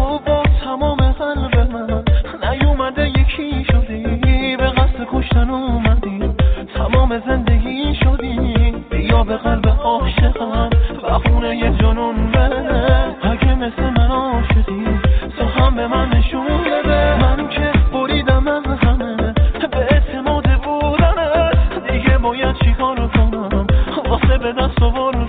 تو با تمام قلب من نیومده یکی شدی، به قصد کشتن اومدی، تمام زندگی شدی، یا به قلب عاشقم و خونه یه جنون بده. اگه مثل من عاشقی تو هم به من نشون بده. من که بریدم از همه به اعتماد بودنت، دیگه باید چی کار کنم واسه به دست آوردن